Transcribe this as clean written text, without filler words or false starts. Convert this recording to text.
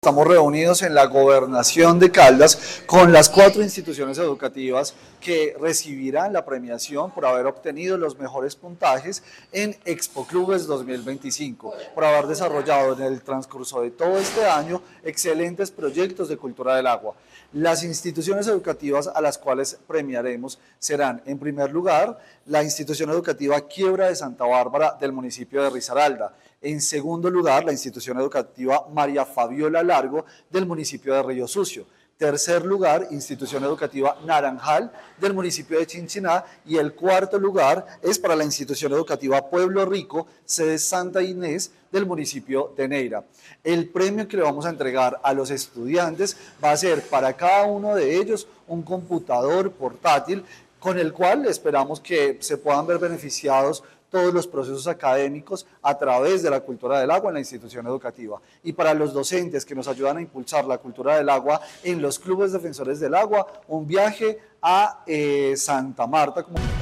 Estamos reunidos en la Gobernación de Caldas con las 4 instituciones educativas que recibirán la premiación por haber obtenido los mejores puntajes en Expo Clubes 2025, por haber desarrollado en el transcurso de todo este año excelentes proyectos de cultura del agua. Las instituciones educativas a las cuales premiaremos serán, en primer lugar, la institución educativa Quiebra de Santa Bárbara del municipio de Risaralda. En segundo lugar, la institución educativa María Fabiola Largo del municipio de Río Sucio. Tercer lugar, institución educativa Naranjal del municipio de Chinchiná. Y el cuarto lugar es para la institución educativa Pueblo Rico, sede Santa Inés del municipio de Neira. El premio que le vamos a entregar a los estudiantes va a ser para cada uno de ellos un computador portátil con el cual esperamos que se puedan ver beneficiados todos los procesos académicos a través de la cultura del agua en la institución educativa. Y para los docentes que nos ayudan a impulsar la cultura del agua en los clubes defensores del agua, un viaje a Santa Marta.